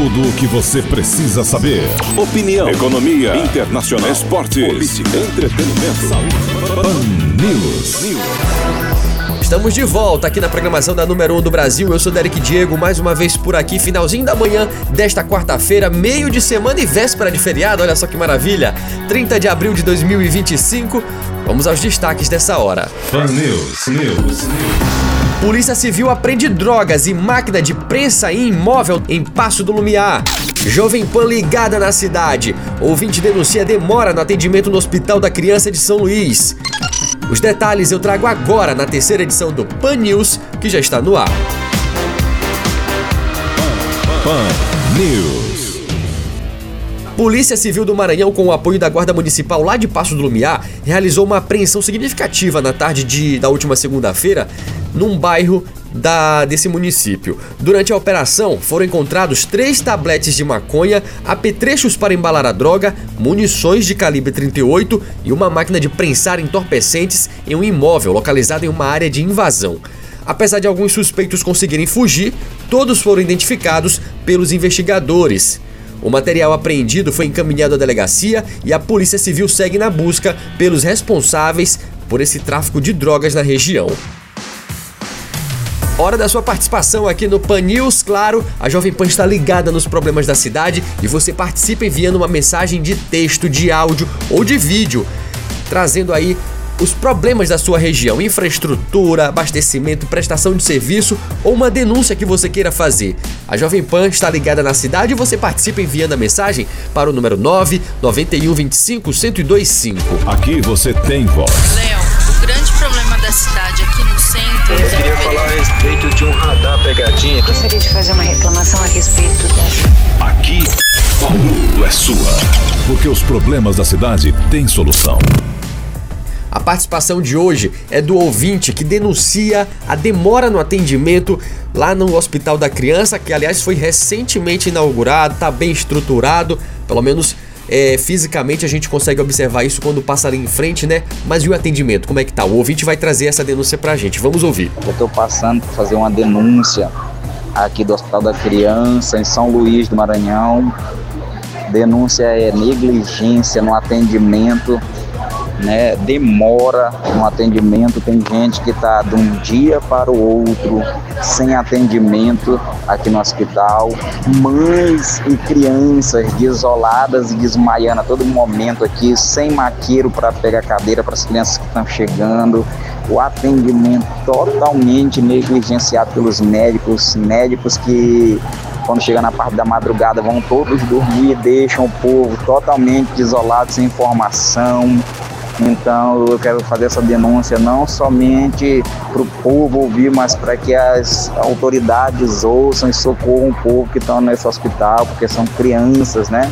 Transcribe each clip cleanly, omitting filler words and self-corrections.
Tudo o que você precisa saber. Opinião, economia, internacional, esportes, política, entretenimento, saúde. Pan News. Estamos de volta aqui na programação da número 1 do Brasil. Eu sou Derek Diego, mais uma vez por aqui, finalzinho da manhã desta quarta-feira, meio de semana e véspera de feriado. Olha só que maravilha, 30 de abril de 2025. Vamos aos destaques dessa hora. Pan News. Polícia Civil apreende drogas e máquina de prensa em imóvel em Paço do Lumiar. Jovem Pan ligada na cidade. Ouvinte denuncia demora no atendimento no Hospital da Criança de São Luís. Os detalhes eu trago agora na terceira edição do Pan News, que já está no ar. Pan News. Polícia Civil do Maranhão, com o apoio da Guarda Municipal lá de Paço do Lumiar, realizou uma apreensão significativa na tarde da última segunda-feira, num bairro desse município. Durante a operação, foram encontrados 3 tabletes de maconha, apetrechos para embalar a droga, munições de calibre 38 e uma máquina de prensar entorpecentes em um imóvel localizado em uma área de invasão. Apesar de alguns suspeitos conseguirem fugir, todos foram identificados pelos investigadores. O material apreendido foi encaminhado à delegacia e a Polícia Civil segue na busca pelos responsáveis por esse tráfico de drogas na região. Hora da sua participação aqui no Pan News, claro, a Jovem Pan está ligada nos problemas da cidade e você participa enviando uma mensagem de texto, de áudio ou de vídeo, trazendo aí os problemas da sua região, infraestrutura, abastecimento, prestação de serviço ou uma denúncia que você queira fazer. A Jovem Pan está ligada na cidade e você participa enviando a mensagem para o número 99125-1025. Aqui você tem voz. Léo, o grande problema da cidade aqui no centro... Eu queria falar a respeito de um radar pegadinha. Gostaria de fazer uma reclamação a respeito dessa. Aqui, Paulo é sua. Porque os problemas da cidade têm solução. A participação de hoje é do ouvinte que denuncia a demora no atendimento lá no Hospital da Criança, que aliás foi recentemente inaugurado, está bem estruturado, pelo menos fisicamente a gente consegue observar isso quando passa ali em frente, né? Mas e o atendimento, como é que tá? O ouvinte vai trazer essa denúncia pra gente, vamos ouvir. Eu estou passando para fazer uma denúncia aqui do Hospital da Criança, em São Luís do Maranhão. Denúncia é negligência no atendimento, né? Demora no atendimento, tem gente que está de um dia para o outro sem atendimento aqui no hospital, mães e crianças desoladas e desmaiando a todo momento aqui, sem maqueiro para pegar cadeira para as crianças que estão chegando, o atendimento totalmente negligenciado pelos médicos que quando chega na parte da madrugada vão todos dormir, deixam o povo totalmente desolado, sem informação. Então eu quero fazer essa denúncia não somente para o povo ouvir, mas para que as autoridades ouçam e socorram o povo que estão nesse hospital, porque são crianças, né?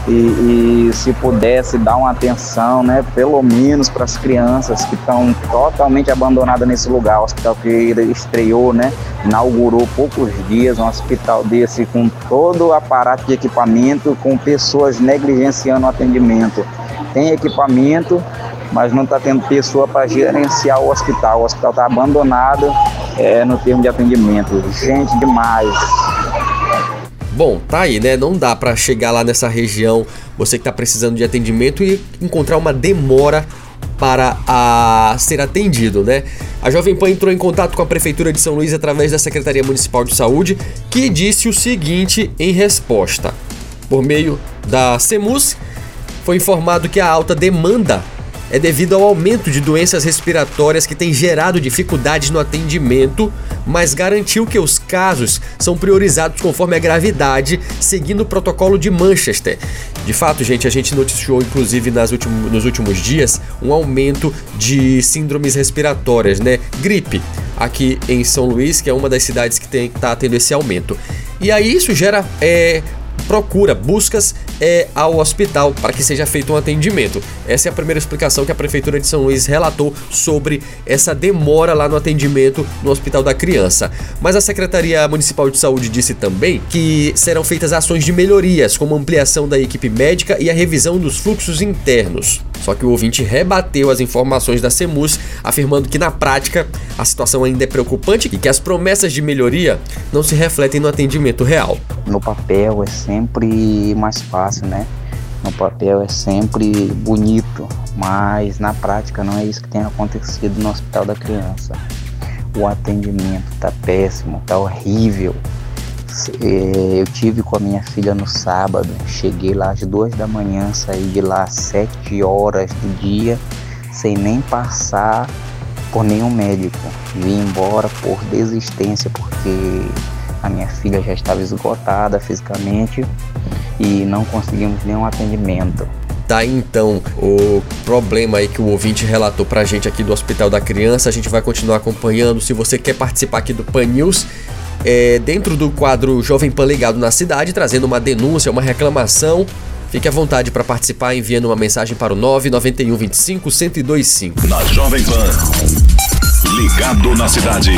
E se pudesse dar uma atenção, né, pelo menos para as crianças que estão totalmente abandonadas nesse lugar. O hospital que estreou, né, inaugurou poucos dias, um hospital desse com todo o aparato de equipamento, com pessoas negligenciando o atendimento. Tem equipamento, mas não está tendo pessoa para gerenciar o hospital. O hospital está abandonado no termo de atendimento. Gente demais. Bom, tá aí, né? Não dá pra chegar lá nessa região, você que tá precisando de atendimento, e encontrar uma demora para ser atendido, né? A Jovem Pan entrou em contato com a Prefeitura de São Luís através da Secretaria Municipal de Saúde, que disse o seguinte em resposta. Por meio da CEMUS, foi informado que a alta demanda é devido ao aumento de doenças respiratórias que tem gerado dificuldades no atendimento, mas garantiu que os casos são priorizados conforme a gravidade, seguindo o protocolo de Manchester. De fato, gente, a gente noticiou, inclusive, nos últimos dias, um aumento de síndromes respiratórias, né? Gripe, aqui em São Luís, que é uma das cidades que está tendo esse aumento. E aí isso gera buscas ao hospital para que seja feito um atendimento. Essa é a primeira explicação que a Prefeitura de São Luís relatou sobre essa demora lá no atendimento no Hospital da Criança. Mas a Secretaria Municipal de Saúde disse também que serão feitas ações de melhorias, como ampliação da equipe médica e a revisão dos fluxos internos. Só que o ouvinte rebateu as informações da Semus, afirmando que na prática a situação ainda é preocupante e que as promessas de melhoria não se refletem no atendimento real. No papel é sempre mais fácil, né? No papel é sempre bonito, mas na prática não é isso que tem acontecido no Hospital da Criança. O atendimento tá péssimo, tá horrível. Eu tive com a minha filha no sábado, cheguei lá às 2 da manhã, saí de lá às 7 horas do dia, sem nem passar por nenhum médico. Vim embora por desistência, porque a minha filha já estava esgotada fisicamente e não conseguimos nenhum atendimento. Tá, então, o problema aí que o ouvinte relatou pra gente aqui do Hospital da Criança, a gente vai continuar acompanhando. Se você quer participar aqui do Pan News, dentro do quadro Jovem Pan Ligado na Cidade, trazendo uma denúncia, uma reclamação, fique à vontade para participar enviando uma mensagem para o 991 25 1025. Na Jovem Pan, Ligado na Cidade.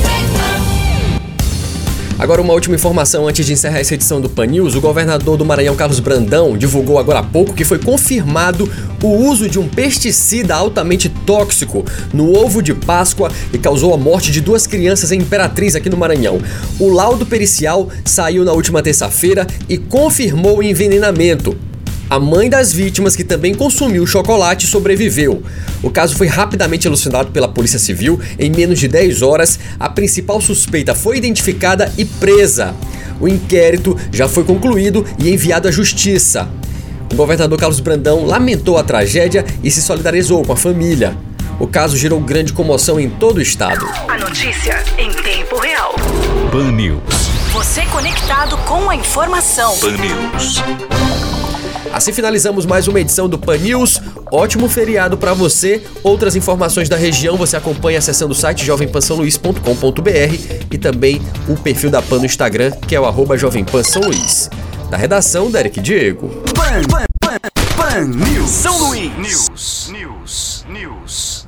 Agora uma última informação antes de encerrar essa edição do Pan News. O governador do Maranhão, Carlos Brandão, divulgou agora há pouco que foi confirmado o uso de um pesticida altamente tóxico no ovo de Páscoa e causou a morte de 2 crianças em Imperatriz, aqui no Maranhão. O laudo pericial saiu na última terça-feira e confirmou o envenenamento. A mãe das vítimas, que também consumiu o chocolate, sobreviveu. O caso foi rapidamente elucidado pela Polícia Civil. Em menos de 10 horas, a principal suspeita foi identificada e presa. O inquérito já foi concluído e enviado à Justiça. O governador Carlos Brandão lamentou a tragédia e se solidarizou com a família. O caso gerou grande comoção em todo o estado. A notícia em tempo real. Pan News. Você conectado com a informação. Pan News. Assim finalizamos mais uma edição do Pan News. Ótimo feriado para você. Outras informações da região você acompanha acessando o site jovempansaoluís.com.br e também o perfil da Pan no Instagram, que é o @jovempansaoluís. Da redação, Derek Diego. Pan News. São Luís. News.